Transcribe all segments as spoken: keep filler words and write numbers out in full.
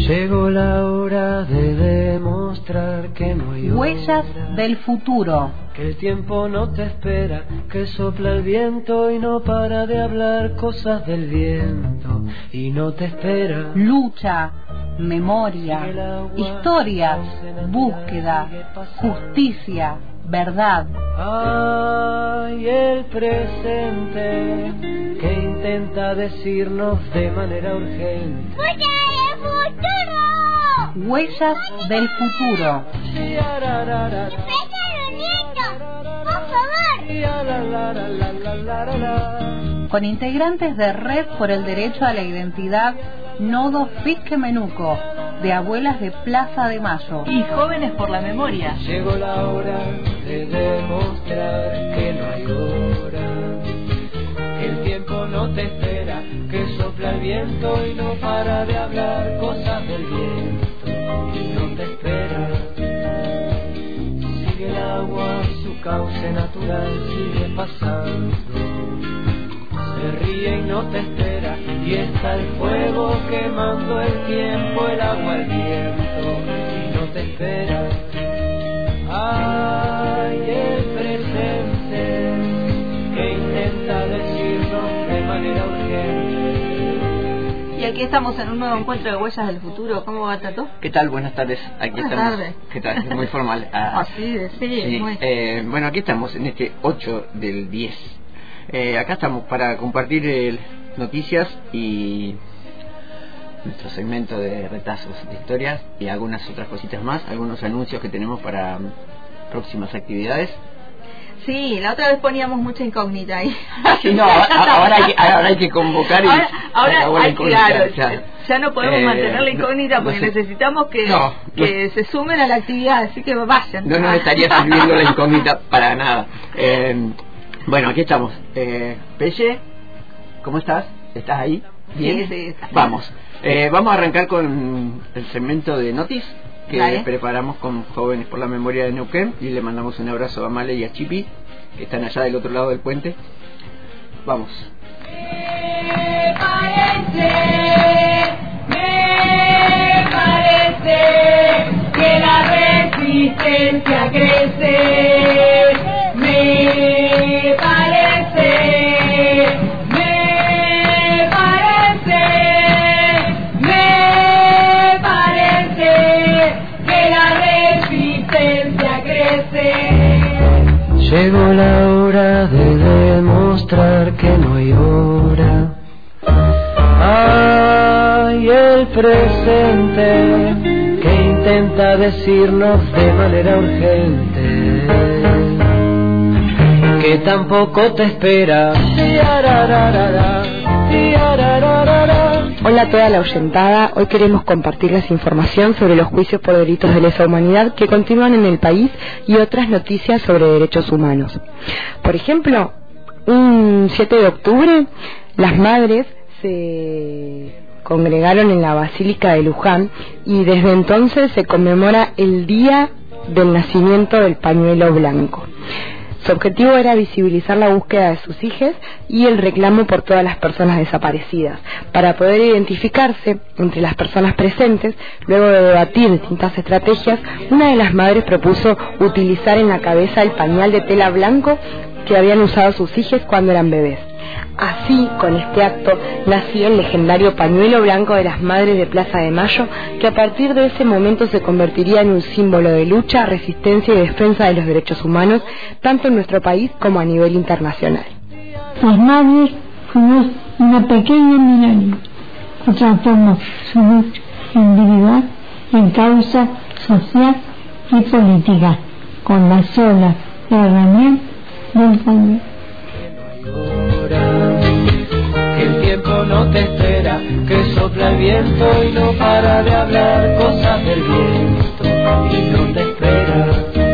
Llegó la hora de demostrar que no hay Huellas hora, del futuro. que el tiempo no te espera, que sopla el viento y no para de hablar cosas del viento y no te espera. Lucha, memoria, historias, búsqueda, justicia, verdad. Ay, el presente que intenta decirnos de manera urgente. Huellas del futuro. Con integrantes de Red por el Derecho a la Identidad, Nodo Fisque Menuco, de Abuelas de Plaza de Mayo. Y Jóvenes por la Memoria. Llegó la hora de demostrar que no hay hora, que el tiempo no te espera, que sopla el viento y no para de hablar cosas del viento y no te espera. Sigue el agua, su cauce natural sigue pasando, se ríe y no te espera, y está el fuego quemando el tiempo, el agua, el viento y no te espera. Ay, el presente que intenta decirnos de manera urgente. Y aquí estamos en un nuevo encuentro de Huellas del Futuro. ¿Cómo va, Tato? ¿Qué tal? Buenas tardes. Aquí Buenas estamos. tardes. ¿Qué tal? Es muy formal. Ah, Así de sí, sí. muy... Eh, bueno, aquí estamos en este ocho del diez. Eh, acá estamos para compartir eh, noticias y nuestro segmento de retazos de historias y algunas otras cositas más, algunos anuncios que tenemos para um, próximas actividades. Sí, la otra vez poníamos mucha incógnita ahí. Sí, no, a- ahora hay que, ahora hay que convocar y Ahora, ahora acabó la hay, incógnita, claro, ya. ya no podemos Eh, mantener la incógnita porque no sé. necesitamos que, No, que se sumen a la actividad, así que vayan. No nos estaría sirviendo la incógnita para nada. Eh, bueno, aquí estamos. Eh, Pelle, ¿cómo estás? ¿Estás ahí? ¿Bien? Sí, sí, está. Vamos. Eh, vamos a arrancar con el segmento de Notis que Dale. preparamos con Jóvenes por la Memoria de Neuquén, y le mandamos un abrazo a Male y a Chipi, que están allá del otro lado del puente. Vamos. Me parece, me parece que la resistencia crece. Me parece, me parece, me parece que la resistencia crece. Llegó la hora de demostrar que no hay hora. Ay, el presente que intenta decirnos de manera urgente que tampoco te espera. Tiarararara, tiarararara. Hola a toda la oyentada, hoy queremos compartirles información sobre los juicios por delitos de lesa humanidad que continúan en el país y otras noticias sobre derechos humanos. Por ejemplo, un siete de octubre, las madres se congregaron en la Basílica de Luján y desde entonces se conmemora el Día del Nacimiento del Pañuelo Blanco. Su objetivo era visibilizar la búsqueda de sus hijas y el reclamo por todas las personas desaparecidas. Para poder identificarse entre las personas presentes, luego de debatir distintas estrategias, una de las madres propuso utilizar en la cabeza el pañal de tela blanco que habían usado sus hijas cuando eran bebés. Así, con este acto, nacía el legendario pañuelo blanco de las Madres de Plaza de Mayo, que a partir de ese momento se convertiría en un símbolo de lucha, resistencia y defensa de los derechos humanos, tanto en nuestro país como a nivel internacional. Las madres fuimos una pequeña minoría que transformó su lucha individual en causa social y política, con la sola herramienta del pañuelo. Que el tiempo no te espera, que sopla el viento y no para de hablar cosas del viento y no te espera.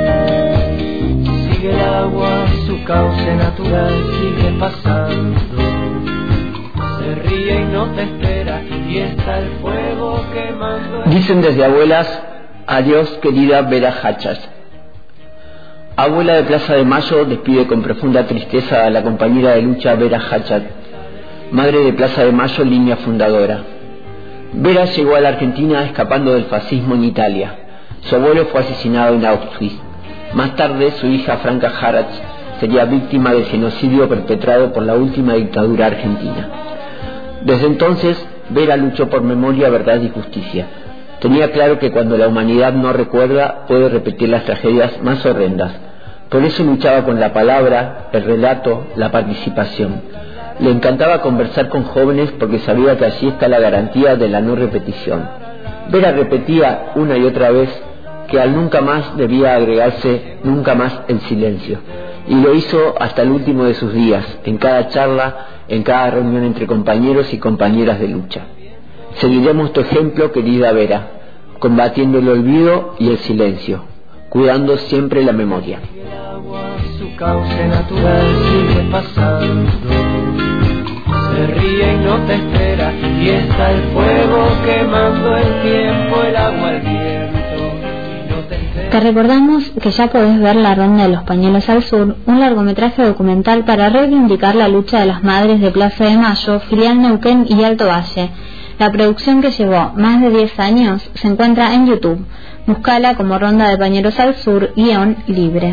Sigue el agua, su cauce natural sigue pasando, se ríe y no te espera, y está el fuego quemando. Dicen desde abuelas: adiós querida Vera Hachas. Abuela de Plaza de Mayo despide con profunda tristeza a la compañera de lucha Vera Hachat, madre de Plaza de Mayo, línea fundadora. Vera llegó a la Argentina escapando del fascismo en Italia. Su abuelo fue asesinado en Auschwitz. Más tarde, su hija Franca Harach sería víctima del genocidio perpetrado por la última dictadura argentina. Desde entonces, Vera luchó por memoria, verdad y justicia. Tenía claro que cuando la humanidad no recuerda, puede repetir las tragedias más horrendas. Por eso luchaba con la palabra, el relato, la participación. Le encantaba conversar con jóvenes porque sabía que allí está la garantía de la no repetición. Vera repetía una y otra vez que al nunca más debía agregarse nunca más el silencio. Y lo hizo hasta el último de sus días, en cada charla, en cada reunión entre compañeros y compañeras de lucha. Seguiremos tu ejemplo, querida Vera, combatiendo el olvido y el silencio, cuidando siempre la memoria. Su cauce natural sigue pasando, se ríe y no te espera, y está el fuego quemando el tiempo, el agua, el viento. Te recordamos que ya podés ver La Ronda de los Pañuelos al Sur, un largometraje documental para reivindicar la lucha de las madres de Plaza de Mayo, filial Neuquén y Alto Valle. La producción, que llevó más de diez años, se encuentra en YouTube. Búscala como Ronda de Pañuelos al Sur, guión libre.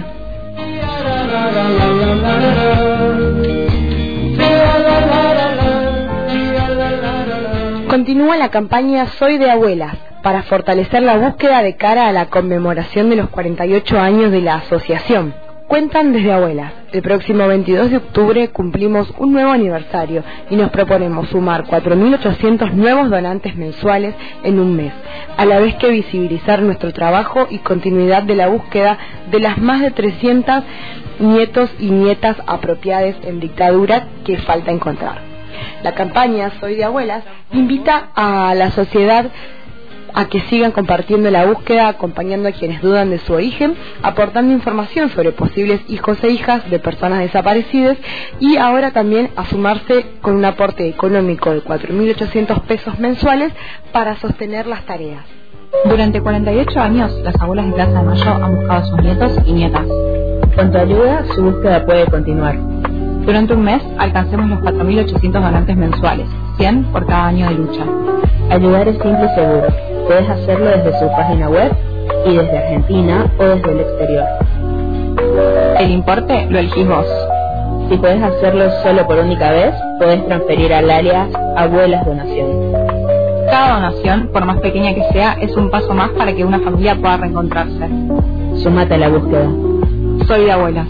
Continúa la campaña Soy de Abuelas, para fortalecer la búsqueda de cara a la conmemoración de los cuarenta y ocho años de la asociación. Cuentan desde Abuelas. El próximo veintidós de octubre cumplimos un nuevo aniversario y nos proponemos sumar cuatro mil ochocientos nuevos donantes mensuales en un mes, a la vez que visibilizar nuestro trabajo y continuidad de la búsqueda de las más de trescientos nietos y nietas apropiadas en dictadura que falta encontrar. La campaña Soy de Abuelas invita a la sociedad a que sigan compartiendo la búsqueda, acompañando a quienes dudan de su origen, aportando información sobre posibles hijos e hijas de personas desaparecidas y ahora también a sumarse con un aporte económico de cuatro mil ochocientos pesos mensuales para sostener las tareas. Durante cuarenta y ocho años, las abuelas de Plaza de Mayo han buscado a sus nietos y nietas. Con tu ayuda, su búsqueda puede continuar. Durante un mes, alcancemos los cuatro mil ochocientos donantes mensuales, cien por cada año de lucha. Ayudar es simple y seguro. Puedes hacerlo desde su página web y desde Argentina o desde el exterior. El importe lo elegís vos. Si puedes hacerlo solo por única vez, puedes transferir al alias Abuelas Donación. Cada donación, por más pequeña que sea, es un paso más para que una familia pueda reencontrarse. Súmate a la búsqueda. Soy de Abuelas.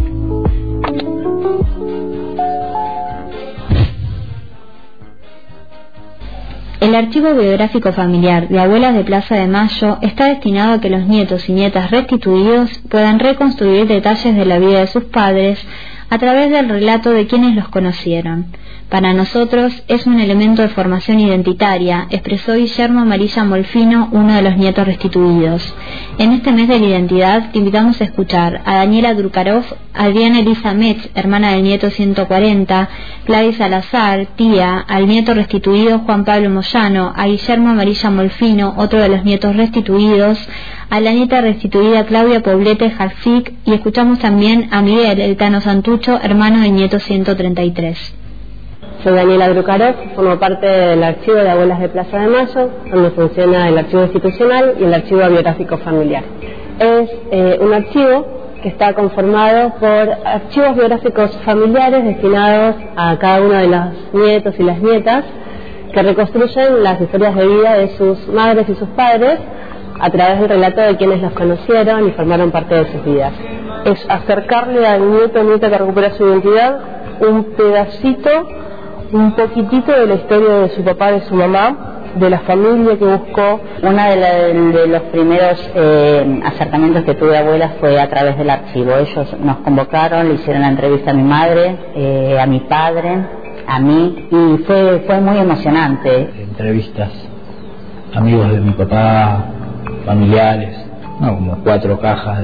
El archivo biográfico familiar de Abuelas de Plaza de Mayo está destinado a que los nietos y nietas restituidos puedan reconstruir detalles de la vida de sus padres a través del relato de quienes los conocieron. Para nosotros es un elemento de formación identitaria, expresó Guillermo Amarilla Molfino, uno de los nietos restituidos. En este mes de la identidad te invitamos a escuchar a Daniela Drukarov, Adriana Elisa Metz, hermana del nieto ciento cuarenta, Gladys Salazar, tía, al nieto restituido Juan Pablo Moyano, a Guillermo Amarilla Molfino, otro de los nietos restituidos, a la nieta restituida Claudia Poblete Jalfic, y escuchamos también a Miguel El Tano Santucho, hermano del nieto ciento treinta y tres. Soy Daniela Drukarov, formo parte del archivo de Abuelas de Plaza de Mayo, donde funciona el archivo institucional y el archivo biográfico familiar. Es eh, un archivo que está conformado por archivos biográficos familiares destinados a cada uno de los nietos y las nietas, que reconstruyen las historias de vida de sus madres y sus padres a través del relato de quienes los conocieron y formaron parte de sus vidas. Es acercarle al nieto o nieta que recupera su identidad un pedacito, un poquitito de la historia de su papá, de su mamá, de la familia que buscó. Una de, la, de los primeros eh, acercamientos que tuve a Abuelas fue a través del archivo. Ellos nos convocaron, le hicieron la entrevista a mi madre, eh, a mi padre, a mí, y fue, fue muy emocionante. Entrevistas, amigos de mi papá, familiares, no, como cuatro cajas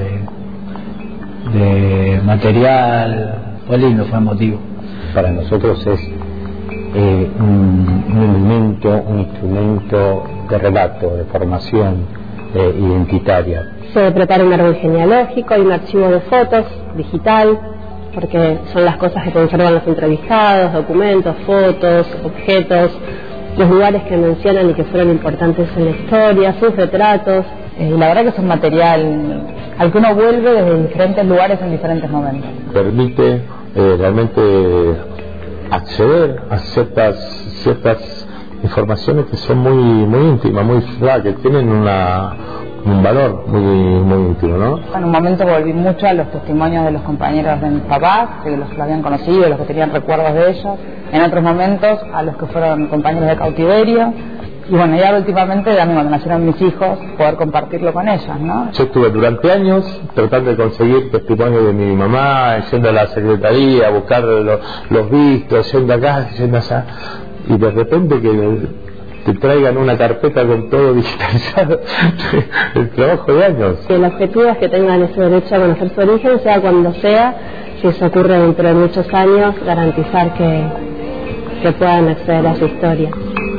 de, de material. Fue lindo, fue emotivo. Para nosotros es eh, un, un elemento, un instrumento de relato, de formación eh, identitaria. Se prepara un árbol genealógico y un archivo de fotos digital, porque son las cosas que conservan los entrevistados, documentos, fotos, objetos, los lugares que mencionan y que fueron importantes en la historia, sus retratos. Eh, y la verdad que es un material al que uno vuelve desde diferentes lugares en diferentes momentos. Permite eh, realmente acceder a ciertas ciertas informaciones que son muy muy íntimas, muy flacas, que tienen una un valor muy muy íntimo, ¿no? En un momento volví mucho a los testimonios de los compañeros de mis papás, de los que lo habían conocido, de los que tenían recuerdos de ellos. En otros momentos a los que fueron compañeros de cautiverio. Y bueno, ya últimamente, también cuando nacieron mis hijos, poder compartirlo con ellos, ¿no? Yo estuve durante años tratando de conseguir testimonios de mi mamá, yendo a la secretaría, a buscar los, los vistos, yendo acá, yendo allá. Y de repente que te traigan una carpeta con todo digitalizado, el trabajo de años. Que el objetivo es que tengan ese derecho a conocer su origen, sea cuando sea, si eso ocurre dentro de muchos años, garantizar que, que puedan acceder a su historia.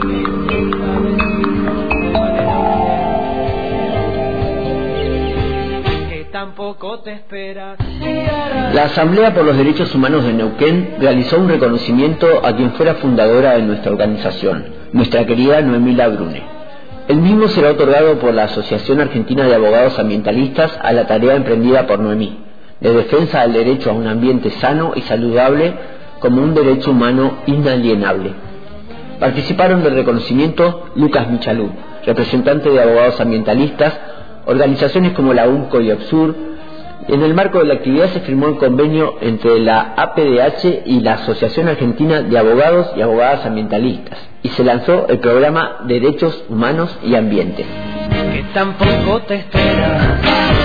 La Asamblea por los Derechos Humanos de Neuquén realizó un reconocimiento a quien fuera fundadora de nuestra organización, nuestra querida Noemí Labrune. El mismo será otorgado por la Asociación Argentina de Abogados Ambientalistas a la tarea emprendida por Noemí, de defensa del derecho a un ambiente sano y saludable como un derecho humano inalienable. Participaron del reconocimiento Lucas Michalú, representante de abogados ambientalistas, organizaciones como la UNCO y OBSUR. En el marco de la actividad se firmó el convenio entre la A P D H y la Asociación Argentina de Abogados y Abogadas Ambientalistas y se lanzó el programa Derechos Humanos y Ambiente. Que tampoco te espera.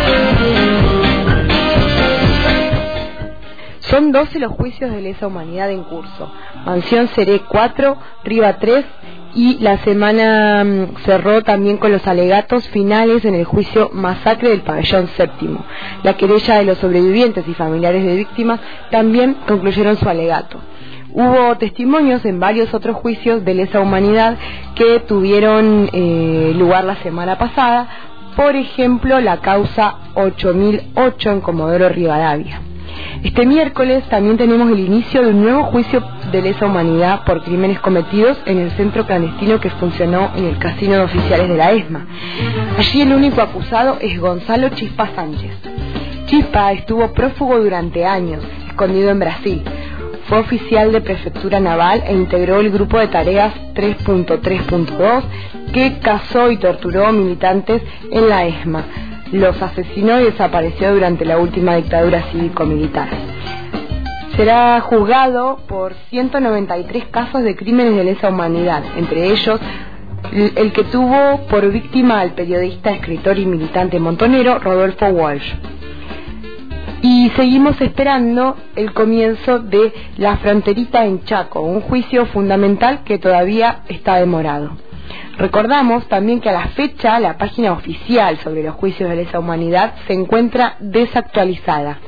Son doce los juicios de lesa humanidad en curso. Mansión Seré cuatro, Riva tres, y la semana mmm, cerró también con los alegatos finales en el juicio Masacre del Pabellón Séptimo. La querella de los sobrevivientes y familiares de víctimas también concluyeron su alegato. Hubo testimonios en varios otros juicios de lesa humanidad que tuvieron eh, lugar la semana pasada, por ejemplo la causa ocho mil ocho en Comodoro Rivadavia. Este miércoles también tenemos el inicio de un nuevo juicio de lesa humanidad por crímenes cometidos en el centro clandestino que funcionó en el casino de oficiales de la ESMA. Allí el único acusado es Gonzalo Chispa Sánchez. Chispa estuvo prófugo durante años, escondido en Brasil. Fue oficial de prefectura naval e integró el grupo de tareas tres punto tres punto dos que cazó y torturó militantes en la ESMA. Los asesinó y desapareció durante la última dictadura cívico-militar. Será juzgado por ciento noventa y tres casos de crímenes de lesa humanidad, entre ellos el que tuvo por víctima al periodista, escritor y militante montonero Rodolfo Walsh. Y seguimos esperando el comienzo de La Fronterita en Chaco, un juicio fundamental que todavía está demorado. Recordamos también que a la fecha la página oficial sobre los juicios de lesa humanidad se encuentra desactualizada.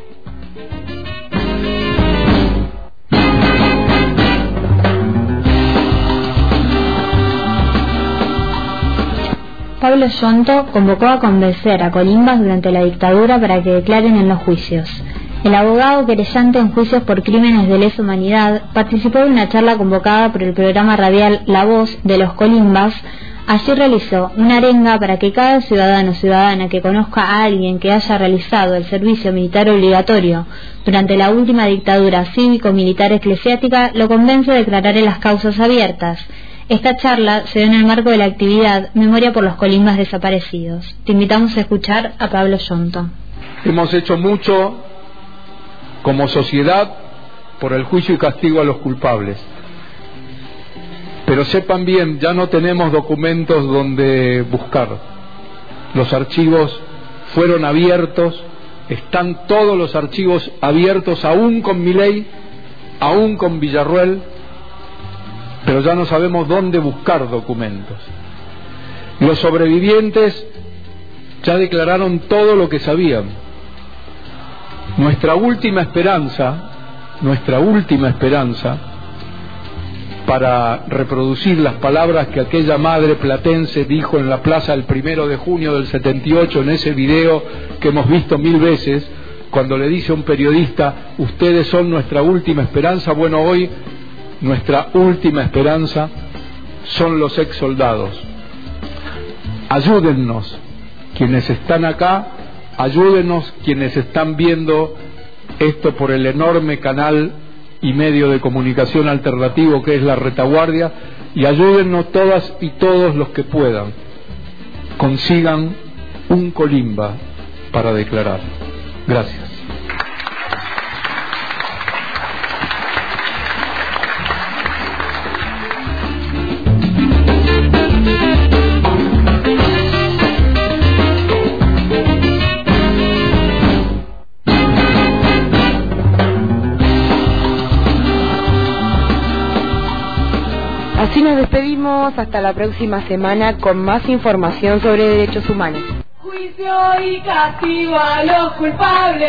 Pablo Yonto convocó a convencer a Colimbas durante la dictadura para que declaren en los juicios. El abogado querellante en juicios por crímenes de lesa humanidad participó de una charla convocada por el programa radial La Voz de los Colimbas. Allí realizó una arenga para que cada ciudadano o ciudadana que conozca a alguien que haya realizado el servicio militar obligatorio durante la última dictadura cívico-militar eclesiástica lo convence a declarar en las causas abiertas. Esta charla se dio en el marco de la actividad Memoria por los Colimbas Desaparecidos. Te invitamos a escuchar a Pablo Yonto. Hemos hecho mucho como sociedad por el juicio y castigo a los culpables. Pero sepan bien, ya no tenemos documentos donde buscar. Los archivos fueron abiertos, están todos los archivos abiertos, aún con Milei, aún con Villarruel, pero ya no sabemos dónde buscar documentos. Los sobrevivientes ya declararon todo lo que sabían. Nuestra última esperanza, nuestra última esperanza para reproducir las palabras que aquella madre platense dijo en la plaza el primero de junio del setenta y ocho, en ese video que hemos visto mil veces, cuando le dice a un periodista, ustedes son nuestra última esperanza. Bueno, hoy nuestra última esperanza son los ex soldados. Ayúdennos, quienes están acá, ayúdennos quienes están viendo esto por el enorme canal y medio de comunicación alternativo que es La Retaguardia, y ayúdennos todas y todos los que puedan. Consigan un colimba para declarar. Gracias. Así nos despedimos hasta la próxima semana con más información sobre derechos humanos. Juicio y castigo a los culpables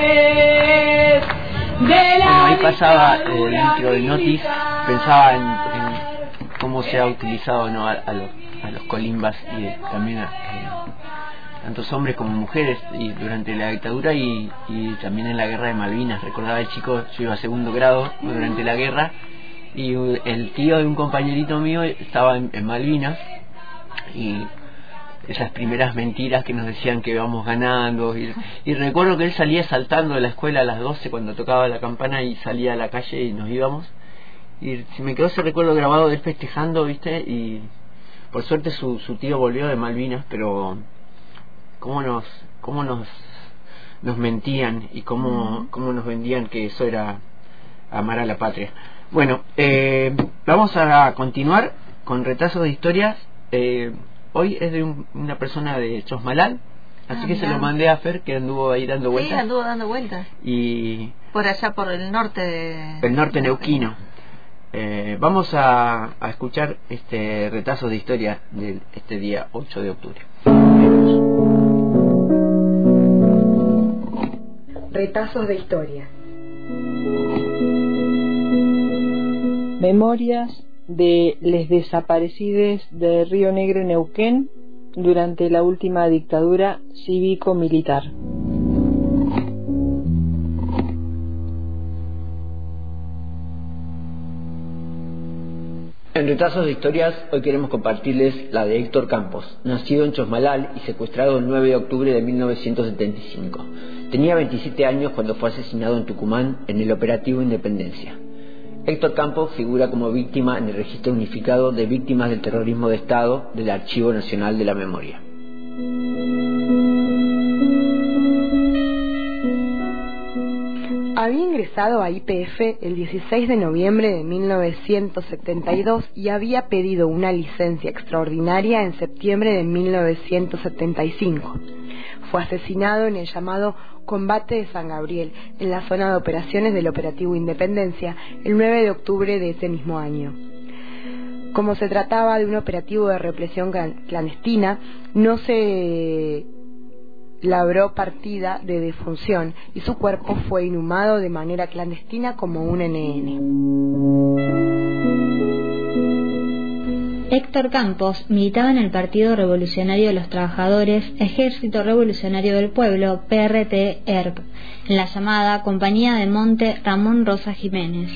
de la Bueno, ahí pasaba el intro de Notis, pensaba en, en cómo se ha utilizado, ¿no?, a, a, los, a los colimbas y también a eh, tantos hombres como mujeres y durante la dictadura y, y también en la guerra de Malvinas. Recordaba el chico, yo iba a segundo grado durante la guerra, y el tío de un compañerito mío estaba en, en Malvinas, y esas primeras mentiras que nos decían que íbamos ganando, y, y recuerdo que él salía saltando de la escuela a las doce cuando tocaba la campana y salía a la calle y nos íbamos, y se me quedó ese recuerdo grabado de él festejando, ¿viste? Y por suerte su, su tío volvió de Malvinas, pero cómo nos cómo nos nos mentían y cómo, cómo nos vendían que eso era amar a la patria. Bueno, eh, vamos a continuar con retazos de historias. Eh, hoy es de un, una persona de Chosmalal, así ah, que mirá. Se lo mandé a Fer, que anduvo ahí dando vueltas. Sí, anduvo dando vueltas. Y por allá, por el norte de... El norte neuquino. Eh, vamos a, a escuchar este retazo de historia de este día ocho de octubre. Retazos de historia. Memorias de les desaparecides de Río Negro y Neuquén durante la última dictadura cívico-militar. En Retazos de Historias hoy queremos compartirles la de Héctor Campos, nacido en Chosmalal y secuestrado el nueve de octubre de mil novecientos setenta y cinco. Tenía veintisiete años cuando fue asesinado en Tucumán en el operativo Independencia. Héctor Campos figura como víctima en el registro unificado de víctimas del terrorismo de Estado del Archivo Nacional de la Memoria. Había ingresado a I P F el dieciséis de noviembre de mil novecientos setenta y dos y había pedido una licencia extraordinaria en septiembre de mil novecientos setenta y cinco. Fue asesinado en el llamado Combate de San Gabriel, en la zona de operaciones del Operativo Independencia, el nueve de octubre de ese mismo año. Como se trataba de un operativo de represión clandestina, no se labró partida de defunción y su cuerpo fue inhumado de manera clandestina como un N N. Héctor Campos militaba en el Partido Revolucionario de los Trabajadores, Ejército Revolucionario del Pueblo, P R T E R P, en la llamada Compañía de Monte Ramón Rosa Jiménez.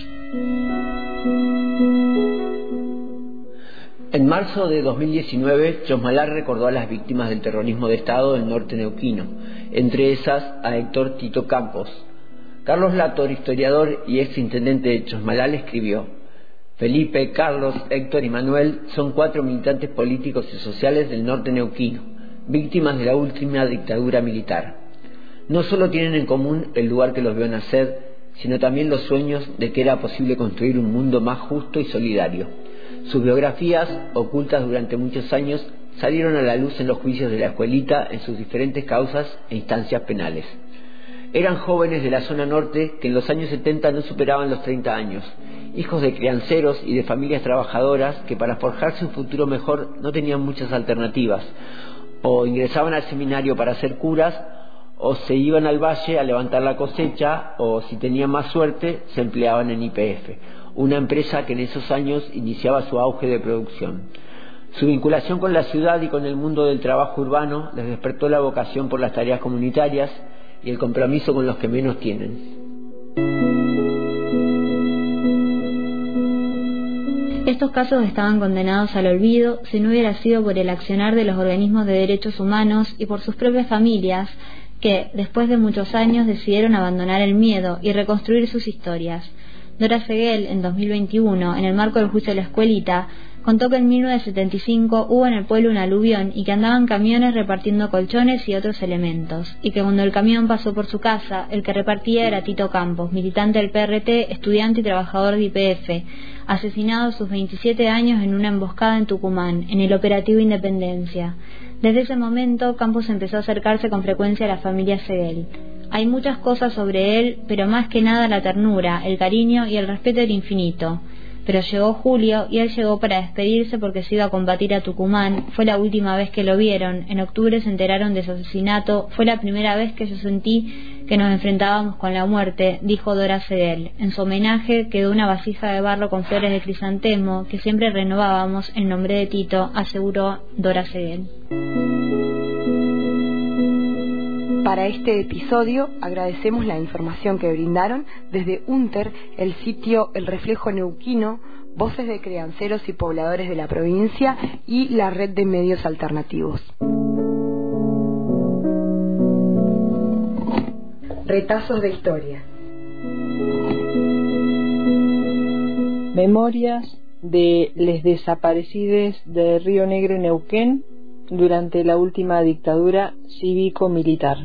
En marzo de dos mil diecinueve, Chosmalal recordó a las víctimas del terrorismo de Estado del norte neuquino, entre esas a Héctor Tito Campos. Carlos Lator, historiador y ex intendente de Chosmalal, escribió: Felipe, Carlos, Héctor y Manuel son cuatro militantes políticos y sociales del norte neuquino, víctimas de la última dictadura militar. No solo tienen en común el lugar que los vio nacer, sino también los sueños de que era posible construir un mundo más justo y solidario. Sus biografías, ocultas durante muchos años, salieron a la luz en los juicios de la escuelita en sus diferentes causas e instancias penales. Eran jóvenes de la zona norte que en los años setenta no superaban los treinta años, hijos de crianceros y de familias trabajadoras que para forjarse un futuro mejor no tenían muchas alternativas. O ingresaban al seminario para ser curas, o se iban al valle a levantar la cosecha, o si tenían más suerte se empleaban en I P F, una empresa que en esos años iniciaba su auge de producción. Su vinculación con la ciudad y con el mundo del trabajo urbano les despertó la vocación por las tareas comunitarias y el compromiso con los que menos tienen. estos casos estaban condenados al olvido si no hubiera sido por el accionar de los organismos de derechos humanos y por sus propias familias que, después de muchos años, decidieron abandonar el miedo y reconstruir sus historias. Dora Seguel, en dos mil veintiuno, en el marco del juicio de la escuelita, contó que en mil novecientos setenta y cinco hubo en el pueblo un aluvión y que andaban camiones repartiendo colchones y otros elementos, y que cuando el camión pasó por su casa, el que repartía era Tito Campos, militante del P R T, estudiante y trabajador de Y P F, asesinado a sus veintisiete años en una emboscada en Tucumán, en el operativo Independencia. Desde ese momento, Campos empezó a acercarse con frecuencia a la familia Seguel. Hay muchas cosas sobre él, pero más que nada la ternura, el cariño y el respeto del infinito. Pero llegó julio y él llegó para despedirse porque se iba a combatir a Tucumán. Fue la última vez que lo vieron. En octubre se enteraron de su asesinato. Fue la primera vez que yo sentí que nos enfrentábamos con la muerte, dijo Dora Seguel. En su homenaje quedó una vasija de barro con flores de crisantemo que siempre renovábamos en nombre de Tito, aseguró Dora Seguel. Para este episodio agradecemos la información que brindaron desde UNTER, el sitio El Reflejo Neuquino, Voces de Crianceros y Pobladores de la Provincia y la Red de Medios Alternativos. Retazos de historia. Memorias de les desaparecides de Río Negro y Neuquén durante la última dictadura cívico-militar.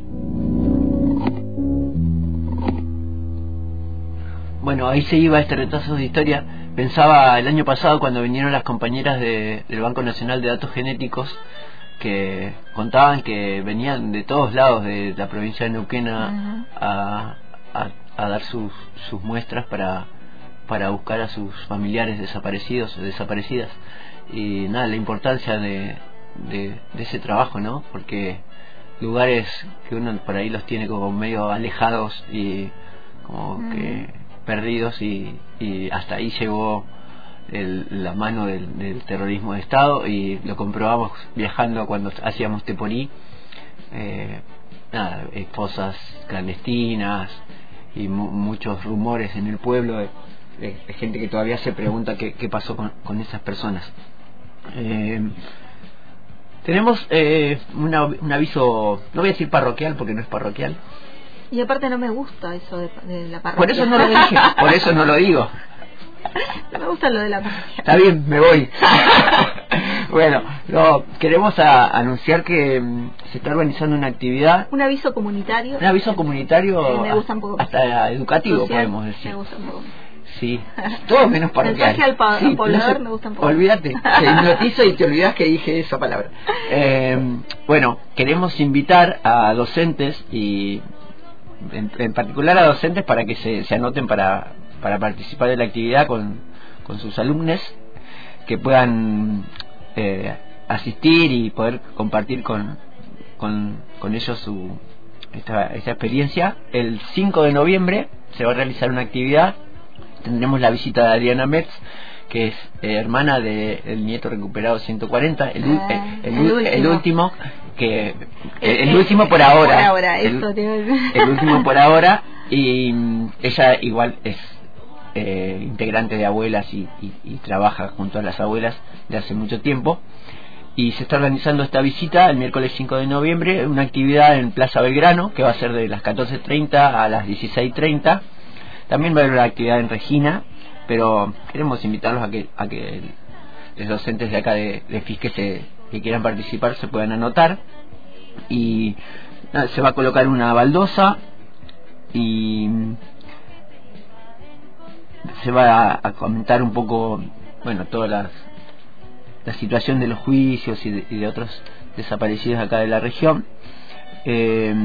Bueno, ahí se iba este retazo de historia. Pensaba el año pasado cuando vinieron las compañeras de, del Banco Nacional de Datos Genéticos, que contaban que venían de todos lados de la provincia de Neuquén a, a, a, a dar sus, sus muestras para, para buscar a sus familiares desaparecidos o desaparecidas. Y nada, la importancia de De, de ese trabajo, ¿no? Porque lugares que uno por ahí los tiene como medio alejados y como mm. que perdidos y, y hasta ahí llegó el, la mano del, del terrorismo de Estado, y lo comprobamos viajando cuando hacíamos Teporí, eh, nada, fosas clandestinas y mu muchos rumores en el pueblo de, de, de gente que todavía se pregunta qué, qué pasó con, con esas personas. eh, Tenemos eh, una, un aviso, no voy a decir parroquial porque no es parroquial. Y aparte no me gusta eso de, de la parroquia. Por eso no lo dije, por eso no lo digo. No me gusta lo de la parroquia. Está bien, me voy. Bueno, no, queremos a, anunciar que um, se está organizando una actividad. Un aviso comunitario. Un aviso comunitario, eh, me gusta un poco. Hasta educativo, social, podemos decir. Me gusta un poco. Sí, todo menos parroquial. Mensaje al, pa sí, poblador me gusta un poco. Olvídate, te hipnotizo y te olvidas que dije esa palabra. Eh, bueno, queremos invitar a docentes y en, en particular a docentes para que se, se anoten para, para participar de la actividad con, con sus alumnos, que puedan eh, asistir y poder compartir con, con, con ellos su, esta, esta experiencia. El cinco de noviembre se va a realizar una actividad. Tendremos la visita de Adriana Metz, que es eh, hermana del nieto recuperado ciento cuarenta, el, ah, el, el, el, último. el último que el, el, el último por ahora, por ahora el, eso el último por ahora, y ella igual es eh, integrante de Abuelas y, y, y trabaja junto a las abuelas de hace mucho tiempo, y se está organizando esta visita el miércoles cinco de noviembre, una actividad en Plaza Belgrano que va a ser de las catorce treinta a las dieciséis treinta. También va a haber una actividad en Regina, pero queremos invitarlos a que a que los docentes de acá de, de F I S que, se, que quieran participar se puedan anotar. Y nada, se va a colocar una baldosa y se va a, a comentar un poco, bueno, toda la, la situación de los juicios y de, y de otros desaparecidos acá de la región. Eh,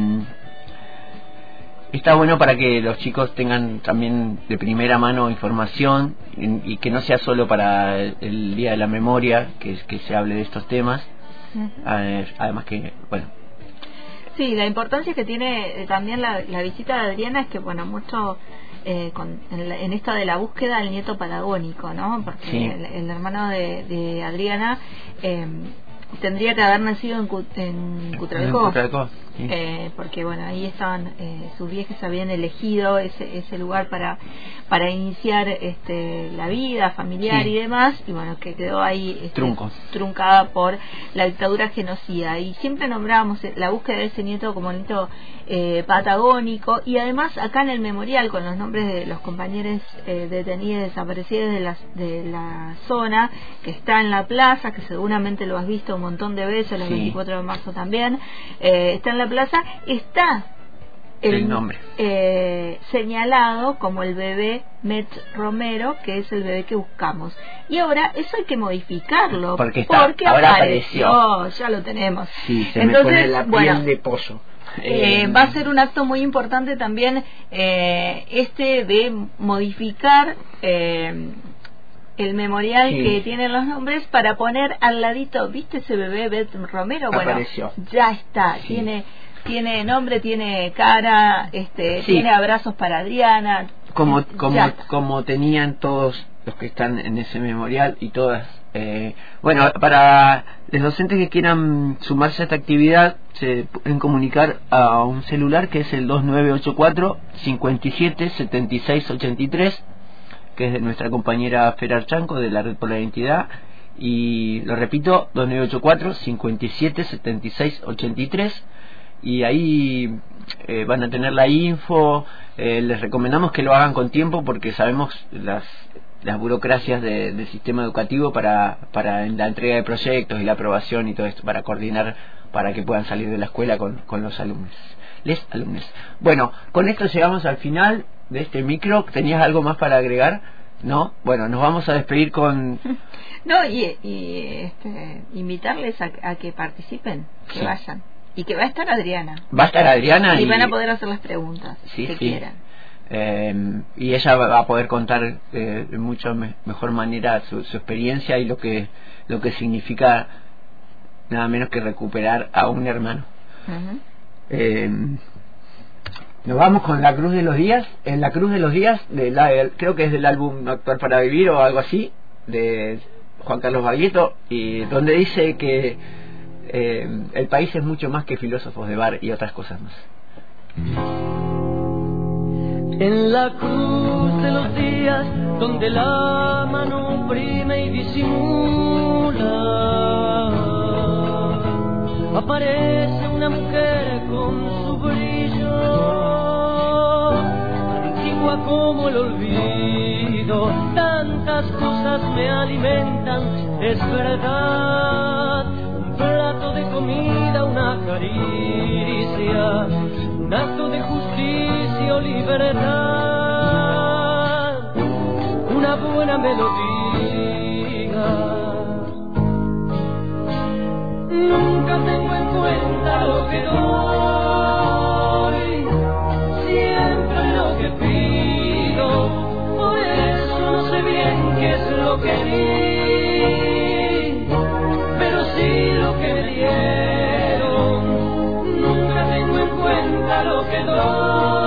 Está bueno para que los chicos tengan también de primera mano información y, y que no sea solo para el, el Día de la Memoria que, que se hable de estos temas. Uh-huh. Además que, bueno. Sí, la importancia que tiene también la, la visita de Adriana es que, bueno, mucho eh, con, en, en esto de la búsqueda del nieto patagónico, ¿no? Porque sí. el, el hermano de, de Adriana... Eh, tendría que haber nacido en, Cut en Cutralcó. sí. eh, porque bueno, ahí estaban eh, sus viejas habían elegido ese, ese lugar para para iniciar este la vida familiar sí. y demás, y bueno, que quedó ahí este, truncada por la dictadura genocida. Y siempre nombrábamos la búsqueda de ese nieto como nieto eh, patagónico, y además acá en el memorial con los nombres de los compañeros eh, detenidos y desaparecidos de la, de la zona, que está en la plaza, que seguramente lo has visto un montón de veces, el sí. veinticuatro de marzo también, eh, está en la plaza, está el, el nombre eh, señalado como el bebé Met Romero, que es el bebé que buscamos, y ahora eso hay que modificarlo porque, está, porque ahora apareció, apareció. ya lo tenemos. Sí, se Entonces, me pone la piel bueno, de pollo. Eh, va a ser un acto muy importante también eh, este de modificar eh, el memorial sí. que tiene los nombres para poner al ladito, ¿viste ese bebé Bet Romero? Bueno, apareció. Ya está, sí. tiene tiene nombre, tiene cara, este, sí. tiene abrazos para Adriana. Como como como tenían todos los que están en ese memorial y todas. Eh, bueno, para los docentes que quieran sumarse a esta actividad, se pueden comunicar a un celular que es el dos nueve ocho cuatro, cinco siete, siete seis ocho tres, que es de nuestra compañera Fer Archanco de la Red por la Identidad, y lo repito, dos nueve ocho cuatro, cinco siete, siete seis ocho tres, y ahí eh, van a tener la info. Eh, les recomendamos que lo hagan con tiempo porque sabemos las las burocracias de, del sistema educativo para para la entrega de proyectos y la aprobación y todo esto, para coordinar para que puedan salir de la escuela con, con los alumnos, les alumnos. Bueno, con esto llegamos al final de este micro. ¿Tenías algo más para agregar? ¿No? Bueno, nos vamos a despedir con... No, y, y este, invitarles a, a que participen, que sí. vayan. Y que va a estar Adriana. Va a estar Adriana y, y van a poder hacer las preguntas sí, que sí. quieran. Eh, y ella va a poder contar eh, de mucho me mejor manera su, su experiencia y lo que lo que significa nada menos que recuperar a un hermano. Uh-huh. eh, nos vamos con la Cruz de los Días. En la Cruz de los Días de la, creo que es del álbum Actuar para Vivir o algo así, de Juan Carlos Baglietto, y donde dice que eh, el país es mucho más que filósofos de bar y otras cosas más. En la cruz de los días, donde la mano oprime y disimula, aparece una mujer con su brillo, antigua como el olvido. Tantas cosas me alimentan, es verdad. Un plato de comida, una caricia, un acto de justicia o libertad, una buena melodía. Nunca tengo en cuenta lo que doy, siempre lo que pido, por eso no sé bien qué es lo que di, pero sí lo que me dieron. Nunca tengo en cuenta lo que doy.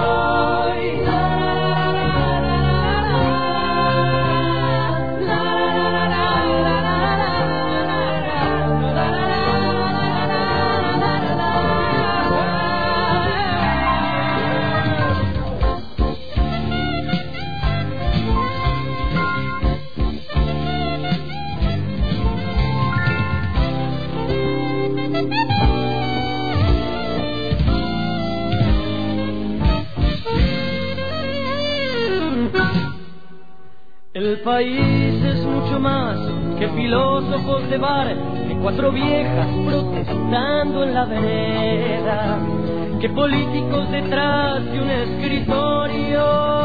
El país es mucho más que filósofos de bar, que cuatro viejas protestando en la vereda, que políticos detrás de un escritorio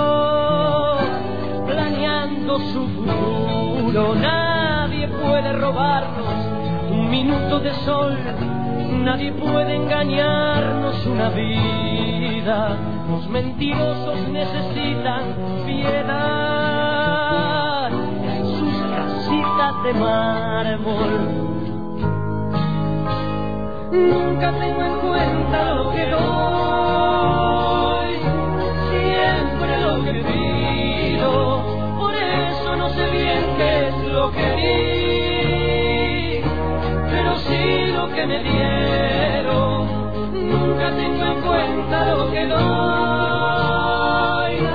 planeando su futuro. Nadie puede robarnos un minuto de sol, nadie puede engañarnos una vida. Los mentirosos necesitan piedad en sus casitas de mármol. Nunca tengo en cuenta lo que doy, siempre lo que pido, por eso no sé bien qué es lo que di, pero sí lo que me dieron. nunca tengo en cuenta lo que doy.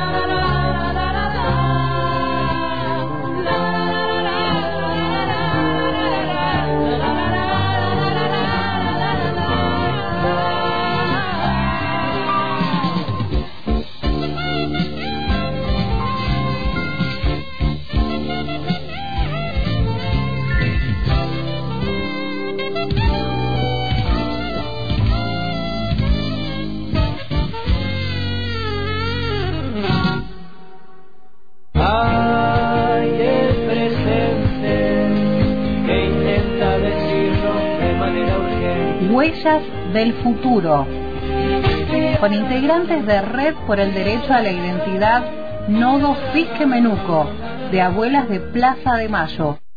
Huellas del futuro, con integrantes de Red por el Derecho a la Identidad Nodo Fisque Menuco, de Abuelas de Plaza de Mayo.